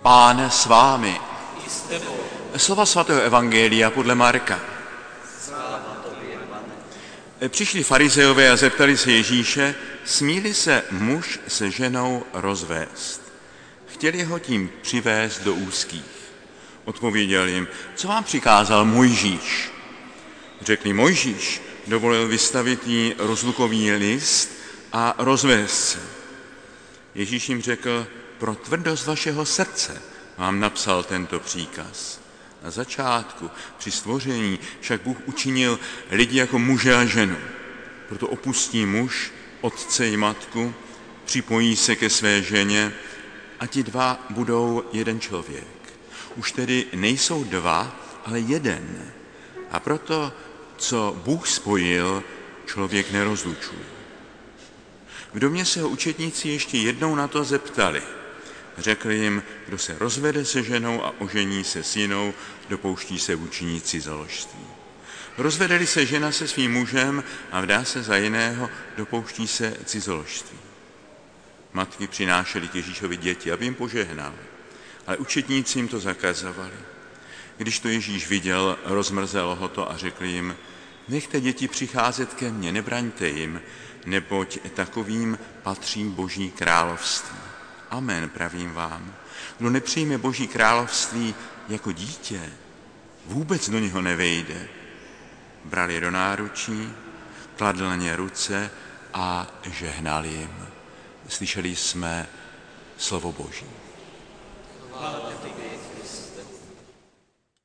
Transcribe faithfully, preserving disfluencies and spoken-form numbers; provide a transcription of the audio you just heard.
Pán s vámi. Slova svatého evangelia podle Marka. Přišli farizejové a zeptali se Ježíše, smí-li se muž se ženou rozvést. Chtěli ho tím přivést do úzkých. Odpověděl jim, co vám přikázal Mojžíš? Řekli, Mojžíš dovolil vystavit jí rozlukový list a rozvést se. Ježíš jim řekl, pro tvrdost vašeho srdce vám napsal tento příkaz. Na začátku, při stvoření, však Bůh učinil lidi jako muže a ženu. Proto opustí muž otce i matku, připojí se ke své ženě a ti dva budou jeden člověk. Už tedy nejsou dva, ale jeden. A proto, co Bůh spojil, člověk nerozlučuje. V domě se ho učedníci ještě jednou na to zeptali. Řekli jim, kdo se rozvede se ženou a ožení se s jinou, dopouští se vůči cizoložství. Rozvedeli se žena se svým mužem a vdá se za jiného, dopouští se cizoložství. Matky přinášely k Ježíšovi děti, aby jim požehnal, ale učedníci jim to zakazovali. Když to Ježíš viděl, rozmrzelo ho to a řekl jim, nechte děti přicházet ke mně, nebraňte jim, neboť takovým patří Boží království. Amen, pravím vám. Kdo nepřijme Boží království jako dítě, vůbec do něho nevejde. Bral je do náručí, kladl na ně ruce a žehnal jim. Slyšeli jsme slovo Boží. Chvála ti,